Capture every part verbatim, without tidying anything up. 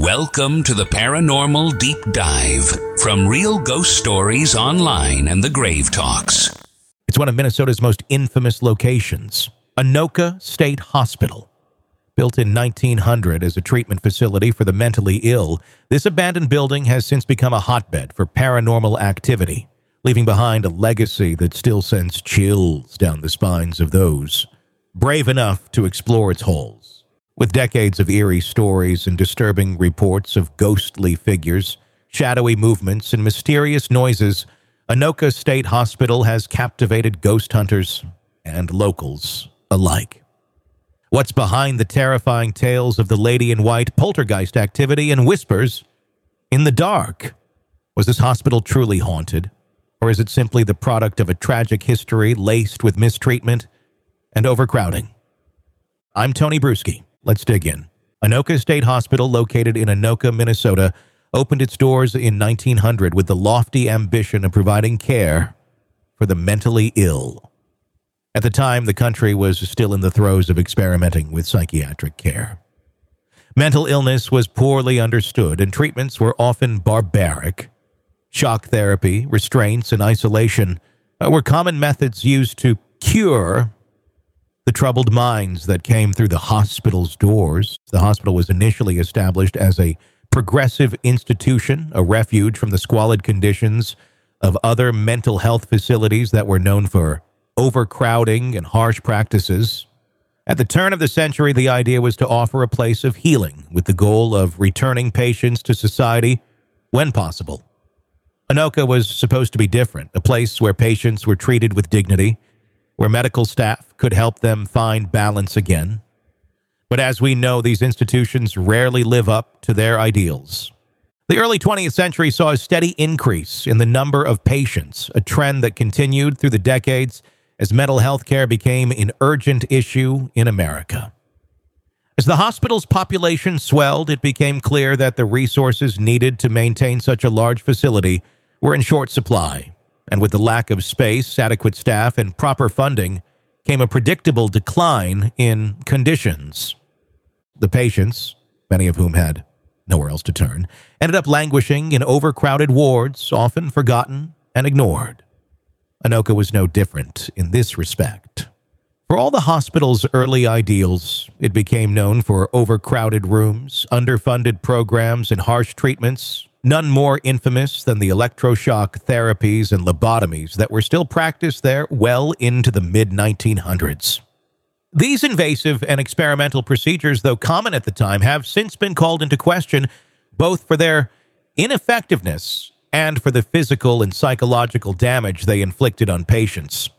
Welcome to the Paranormal Deep Dive from Real Ghost Stories Online and the Grave Talks. It's one of Minnesota's most infamous locations, Anoka State Hospital. Built in nineteen hundred as a treatment facility for the mentally ill, this abandoned building has since become a hotbed for paranormal activity, leaving behind a legacy that still sends chills down the spines of those brave enough to explore its halls. With decades of eerie stories and disturbing reports of ghostly figures, shadowy movements, and mysterious noises, Anoka State Hospital has captivated ghost hunters and locals alike. What's behind the terrifying tales of the Lady in White poltergeist activity and whispers in the dark? Was this hospital truly haunted? Or is it simply the product of a tragic history laced with mistreatment and overcrowding? I'm Tony Bruschi. Let's dig in. Anoka State Hospital, located in Anoka, Minnesota, opened its doors in nineteen hundred with the lofty ambition of providing care for the mentally ill. At the time, the country was still in the throes of experimenting with psychiatric care. Mental illness was poorly understood, and treatments were often barbaric. Shock therapy, restraints, and isolation were common methods used to cure the troubled minds that came through the hospital's doors. The hospital was initially established as a progressive institution, a refuge from the squalid conditions of other mental health facilities that were known for overcrowding and harsh practices. At the turn of the century, the idea was to offer a place of healing with the goal of returning patients to society when possible. Anoka was supposed to be different, a place where patients were treated with dignity, where medical staff could help them find balance again. But as we know, these institutions rarely live up to their ideals. The early twentieth century saw a steady increase in the number of patients, a trend that continued through the decades as mental health care became an urgent issue in America. As the hospital's population swelled, it became clear that the resources needed to maintain such a large facility were in short supply. And with the lack of space, adequate staff, and proper funding came a predictable decline in conditions. The patients, many of whom had nowhere else to turn, ended up languishing in overcrowded wards, often forgotten and ignored. Anoka was no different in this respect. For all the hospital's early ideals, it became known for overcrowded rooms, underfunded programs, and harsh treatments, none more infamous than the electroshock therapies and lobotomies that were still practiced there well into the mid nineteen hundreds. These invasive and experimental procedures, though common at the time, have since been called into question both for their ineffectiveness and for the physical and psychological damage they inflicted on patients.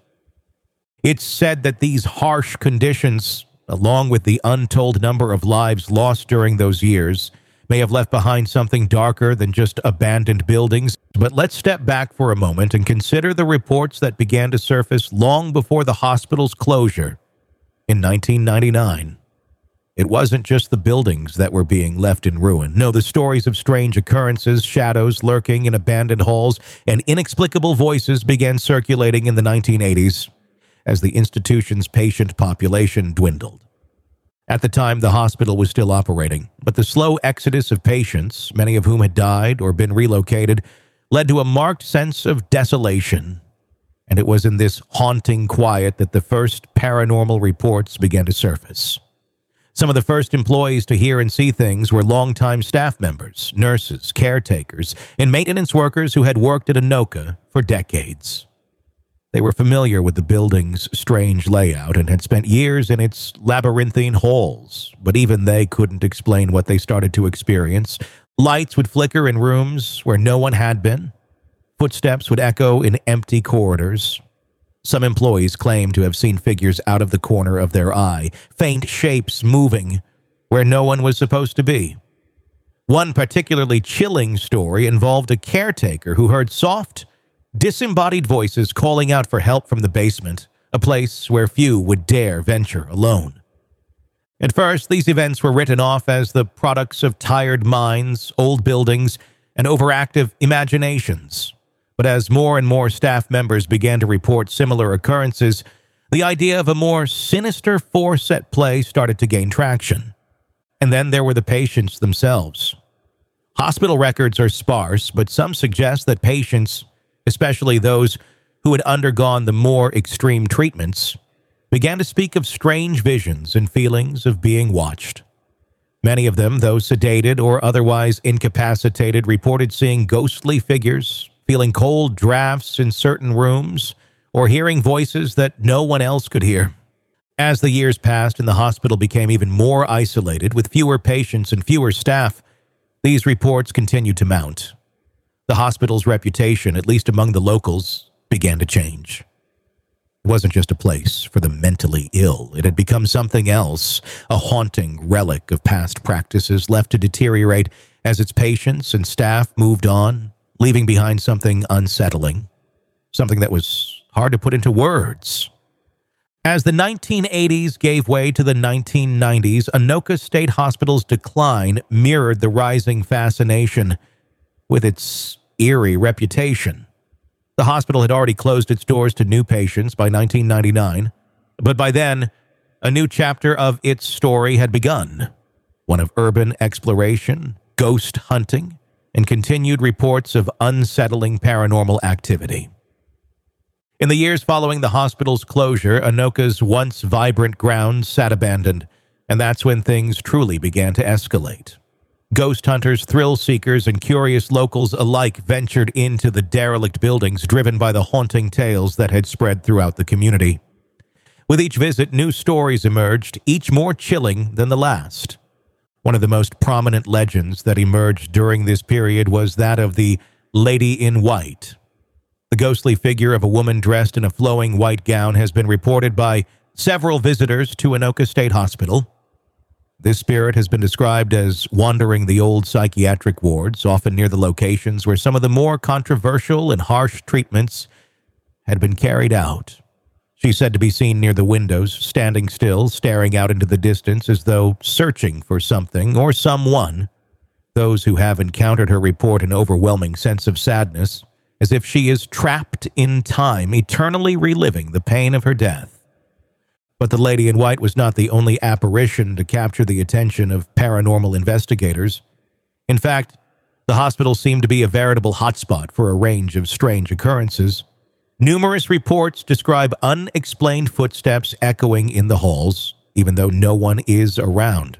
It's said that these harsh conditions, along with the untold number of lives lost during those years, may have left behind something darker than just abandoned buildings. But let's step back for a moment and consider the reports that began to surface long before the hospital's closure in nineteen ninety-nine. It wasn't just the buildings that were being left in ruin. No, the stories of strange occurrences, shadows lurking in abandoned halls, and inexplicable voices began circulating in the nineteen eighties as the institution's patient population dwindled. At the time, the hospital was still operating, but the slow exodus of patients, many of whom had died or been relocated, led to a marked sense of desolation. And it was in this haunting quiet that the first paranormal reports began to surface. Some of the first employees to hear and see things were longtime staff members, nurses, caretakers, and maintenance workers who had worked at Anoka for decades. They were familiar with the building's strange layout and had spent years in its labyrinthine halls, but even they couldn't explain what they started to experience. Lights would flicker in rooms where no one had been. Footsteps would echo in empty corridors. Some employees claimed to have seen figures out of the corner of their eye, faint shapes moving where no one was supposed to be. One particularly chilling story involved a caretaker who heard soft, disembodied voices calling out for help from the basement, a place where few would dare venture alone. At first, these events were written off as the products of tired minds, old buildings, and overactive imaginations. But as more and more staff members began to report similar occurrences, the idea of a more sinister force at play started to gain traction. And then there were the patients themselves. Hospital records are sparse, but some suggest that patients, especially those who had undergone the more extreme treatments, began to speak of strange visions and feelings of being watched. Many of them, though sedated or otherwise incapacitated, reported seeing ghostly figures, feeling cold drafts in certain rooms, or hearing voices that no one else could hear. As the years passed and the hospital became even more isolated with fewer patients and fewer staff, these reports continued to mount. The hospital's reputation, at least among the locals, began to change. It wasn't just a place for the mentally ill. It had become something else, a haunting relic of past practices left to deteriorate as its patients and staff moved on, leaving behind something unsettling, something that was hard to put into words. As the nineteen eighties gave way to the nineteen nineties, Anoka State Hospital's decline mirrored the rising fascination with its eerie reputation. The hospital had already closed its doors to new patients by nineteen ninety-nine, but by then, a new chapter of its story had begun, one of urban exploration, ghost hunting, and continued reports of unsettling paranormal activity. In the years following the hospital's closure, Anoka's once vibrant grounds sat abandoned, and that's when things truly began to escalate. Ghost hunters, thrill seekers, and curious locals alike ventured into the derelict buildings, driven by the haunting tales that had spread throughout the community. With each visit, new stories emerged, each more chilling than the last. One of the most prominent legends that emerged during this period was that of the Lady in White. The ghostly figure of a woman dressed in a flowing white gown has been reported by several visitors to Anoka State Hospital. This spirit has been described as wandering the old psychiatric wards, often near the locations where some of the more controversial and harsh treatments had been carried out. She's said to be seen near the windows, standing still, staring out into the distance as though searching for something or someone. Those who have encountered her report an overwhelming sense of sadness, as if she is trapped in time, eternally reliving the pain of her death. But the Lady in White was not the only apparition to capture the attention of paranormal investigators. In fact, the hospital seemed to be a veritable hotspot for a range of strange occurrences. Numerous reports describe unexplained footsteps echoing in the halls, even though no one is around.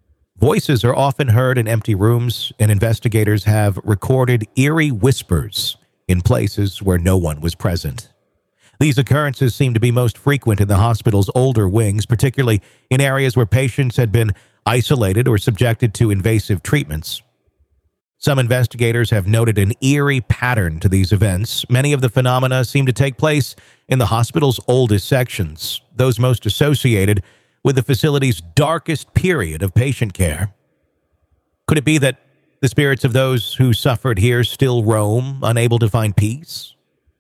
Voices are often heard in empty rooms, and investigators have recorded eerie whispers in places where no one was present. These occurrences seem to be most frequent in the hospital's older wings, particularly in areas where patients had been isolated or subjected to invasive treatments. Some investigators have noted an eerie pattern to these events. Many of the phenomena seem to take place in the hospital's oldest sections, those most associated with the facility's darkest period of patient care. Could it be that the spirits of those who suffered here still roam, unable to find peace?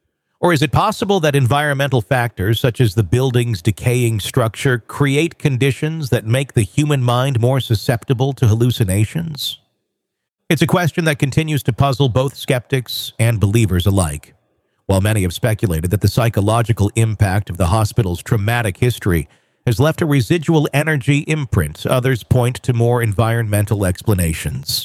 Or is it possible that environmental factors, such as the building's decaying structure, create conditions that make the human mind more susceptible to hallucinations? It's a question that continues to puzzle both skeptics and believers alike. While many have speculated that the psychological impact of the hospital's traumatic history has left a residual energy imprint, others point to more environmental explanations.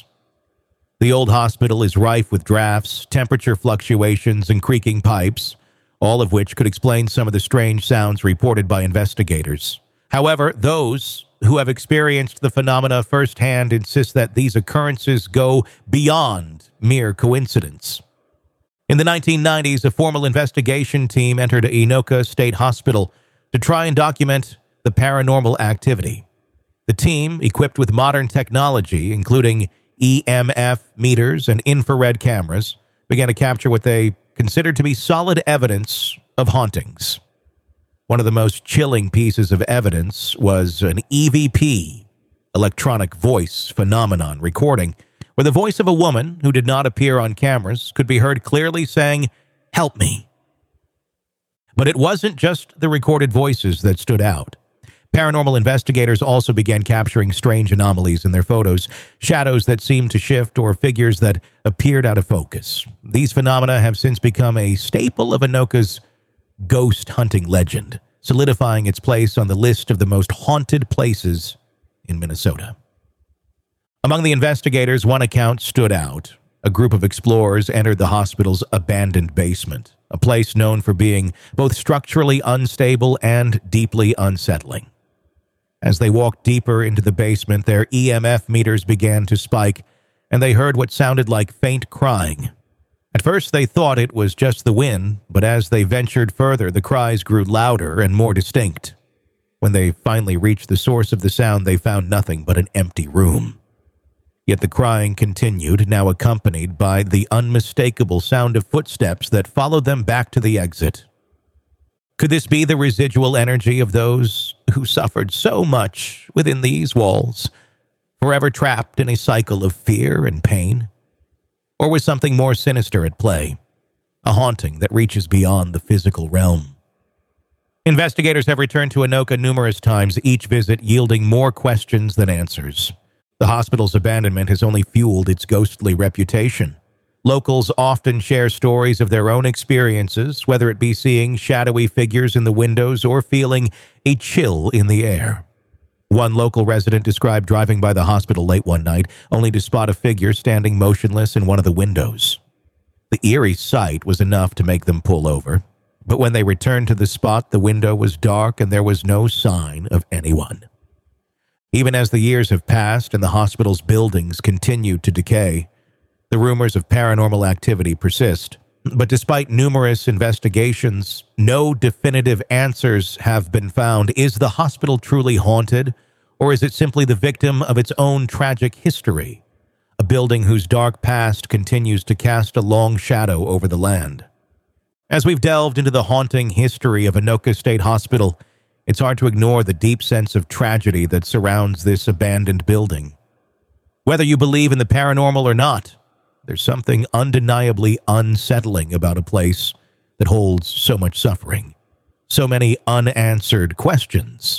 The old hospital is rife with drafts, temperature fluctuations, and creaking pipes, all of which could explain some of the strange sounds reported by investigators. However, those who have experienced the phenomena firsthand insist that these occurrences go beyond mere coincidence. In the nineteen nineties, a formal investigation team entered Anoka State Hospital to try and document the paranormal activity. The team, equipped with modern technology, including E M F meters and infrared cameras, began to capture what they considered to be solid evidence of hauntings. One of the most chilling pieces of evidence was an E V P, electronic voice phenomenon recording, where the voice of a woman who did not appear on cameras could be heard clearly saying, "Help me." But it wasn't just the recorded voices that stood out. Paranormal investigators also began capturing strange anomalies in their photos, shadows that seemed to shift or figures that appeared out of focus. These phenomena have since become a staple of Anoka's ghost hunting legend, solidifying its place on the list of the most haunted places in Minnesota. Among the investigators, one account stood out. A group of explorers entered the hospital's abandoned basement, a place known for being both structurally unstable and deeply unsettling. As they walked deeper into the basement, their E M F meters began to spike, and they heard what sounded like faint crying. At first, they thought it was just the wind, but as they ventured further, the cries grew louder and more distinct. When they finally reached the source of the sound, they found nothing but an empty room. Yet the crying continued, now accompanied by the unmistakable sound of footsteps that followed them back to the exit. Could this be the residual energy of those who suffered so much within these walls, forever trapped in a cycle of fear and pain? Or was something more sinister at play, a haunting that reaches beyond the physical realm? Investigators have returned to Anoka numerous times, each visit yielding more questions than answers. The hospital's abandonment has only fueled its ghostly reputation. Locals often share stories of their own experiences, whether it be seeing shadowy figures in the windows or feeling a chill in the air. One local resident described driving by the hospital late one night, only to spot a figure standing motionless in one of the windows. The eerie sight was enough to make them pull over, but when they returned to the spot, the window was dark and there was no sign of anyone. Even as the years have passed and the hospital's buildings continue to decay, the rumors of paranormal activity persist. But despite numerous investigations, no definitive answers have been found. Is the hospital truly haunted, or is it simply the victim of its own tragic history? A building whose dark past continues to cast a long shadow over the land. As we've delved into the haunting history of Anoka State Hospital, it's hard to ignore the deep sense of tragedy that surrounds this abandoned building. Whether you believe in the paranormal or not, there's something undeniably unsettling about a place that holds so much suffering, so many unanswered questions.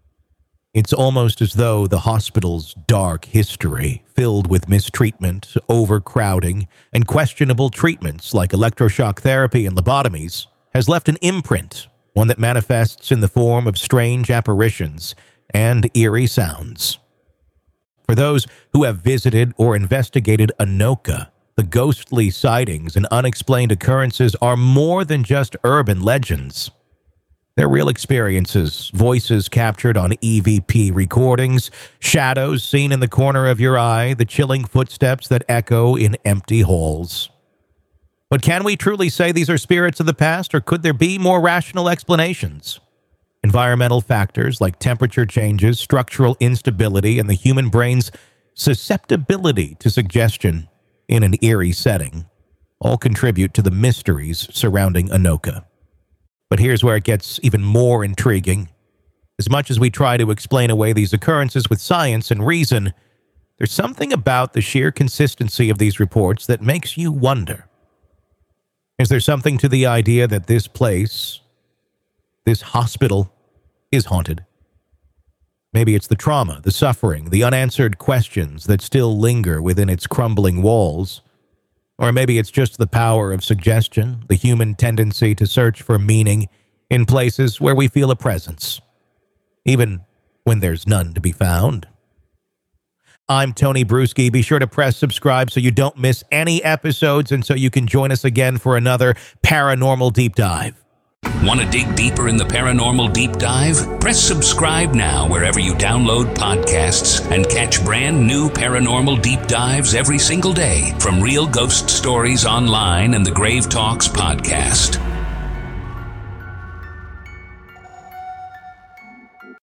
It's almost as though the hospital's dark history, filled with mistreatment, overcrowding, and questionable treatments like electroshock therapy and lobotomies, has left an imprint, one that manifests in the form of strange apparitions and eerie sounds. For those who have visited or investigated Anoka, the ghostly sightings and unexplained occurrences are more than just urban legends. They're real experiences, voices captured on E V P recordings, shadows seen in the corner of your eye, the chilling footsteps that echo in empty halls. But can we truly say these are spirits of the past, or could there be more rational explanations? Environmental factors like temperature changes, structural instability, and the human brain's susceptibility to suggestion in an eerie setting all contribute to the mysteries surrounding Anoka. But here's where it gets even more intriguing. As much as we try to explain away these occurrences with science and reason, there's something about the sheer consistency of these reports that makes you wonder. Is there something to the idea that this place, this hospital, is haunted? Maybe it's the trauma, the suffering, the unanswered questions that still linger within its crumbling walls. Or maybe it's just the power of suggestion, the human tendency to search for meaning in places where we feel a presence, even when there's none to be found. I'm Tony Bruschi. Be sure to press subscribe so you don't miss any episodes and so you can join us again for another Paranormal Deep Dive. Want to dig deeper in the Paranormal Deep Dive? Press subscribe now wherever you download podcasts and catch brand new Paranormal Deep Dives every single day from Real Ghost Stories Online and the Grave Talks podcast.